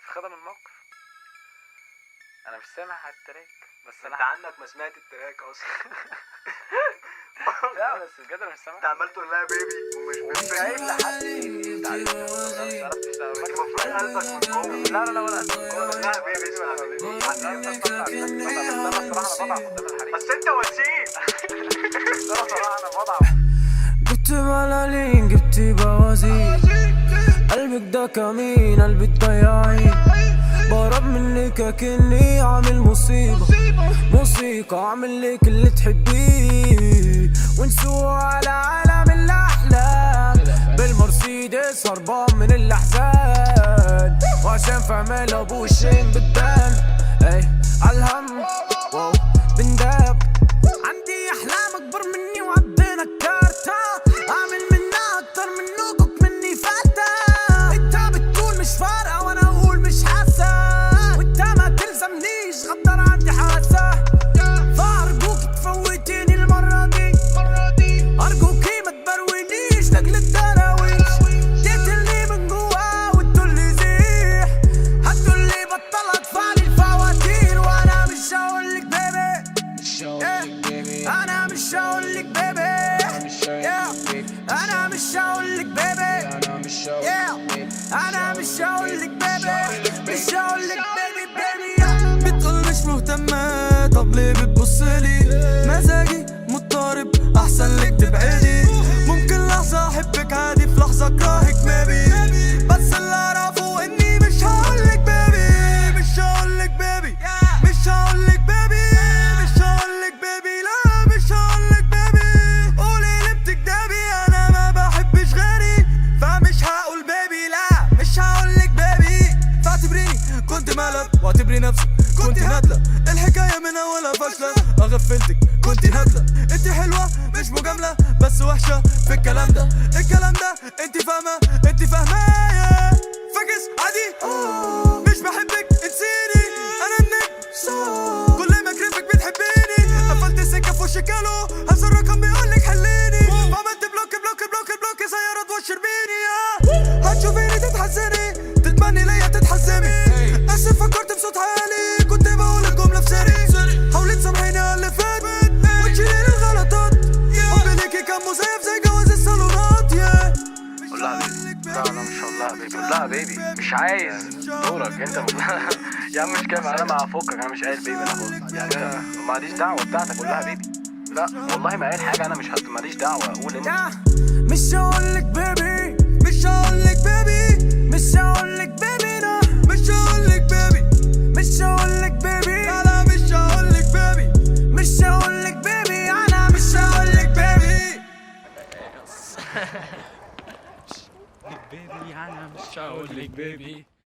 خدم الموقف. انا مش سامع على التراك بس انت عندك ما سمعت التراك اصلا. لا بس بجد انا مش سامع. انت عمال تقول لها بيبي ومش قايل لحد المفروض قلبك من جوه. لا لا لا ولا قلبك من جوه. لا بيبي بس انت وسيم. لا صراحة انا بضعف. جبت ملالين جبت بوازير، قلبك ده كمين قلبي الضياعين، بهرب منك اكني عامل مصيبة، موسيقى اعمل لك اللي تحبيه، ونسوق على عالم الاحلام بالمرسيدس هربان من الاحزان، وعشان في عمال ابو وشين بتبان اي عالهم واو بنداب. عندي احلام اكبر مني وعدينا الكارتة، اعمل منها اكتر من نوكك مني فاتة. انت بتقول مش فارقة وانا اقول مش حاسة، وانت ما تلزمنيش غدر عندي حاسة، فارجوك تفوتيني المرة دي، ارجوكي ما تبروينيش لاجل الدراويش، تقتلني من جوا وتقولي زيح، هتقولي بطل ادفع لي الفواتير، وانا مش هقولك بيبي، انا مش هقولك بيبي، انا مش هقولك بيبي، انا مش هقولك بيبي، مش هقولك بيبي بيبي. بتقول مش مهتمة، طب ليه بتبصلي؟ مزاجي مضطرب احسن لك تبعدي، ممكن لحظة احبك عادي في لحظة اكرهك ميبي، بس اللي اعرفه اني مش هقولك بيبي، مش هقولك بيبي، مش هقولك بيبي، مش هقولك بيبي، لا مش هقولك بيبي، قولي اللي بتكدبي انا ما بحبش غيري، فمش هقول بيبي، لا مش هقولك بيبي، فاعتبريني كنت مقلب واعتبري نفسك كنت نادلة، الحكاية من اولها فاشلة، غفلتك كنت نادلة، انت حلوة مش مجاملة بس وحشة في الكلام ده، الكلام ده انت فاهمة انت فاهمة، فاكس عادي مش بحبك انسيني، انا النجم كل ما اكرفك بتحبيني، قفلت السكة في وشك الو هز الرقم بيقولك حليني، فعملت بلوك بلوك بلوك بلوك زي رضوى الشربيني، هتشوفيني تتحزني تتمني ليا تتحزمي، اسف فكرت بصوت عالي كنت بقول الجملة في سري، حاولي تسامحيني على اللي فات وتشيلي الغلطات، حبي ليكي كان مزيف زي جواز الصالونات. قول لها بيبي. لا انا مش هقول لها بيبي. قول لها بيبي مش عايز دورك انت. يا عم مش كده انا ما افكك، انا مش قايل بيبي، انا بقول يعني ماليش دعوه بتاعتك. قول لها بيبي. لا والله ما قايل حاجه، انا مش ماليش دعوه. قول انت. مش هقولك بيبي، مش هقولك بيبي، مش هقولك بيبي، لا مش هقولك بيبي، مش هقولك بيبي، لا لا مش هقولك بيبي، مش هقولك بيبي، انا مش هقولك بيبي. بيبي انا مش هقولك بيبي.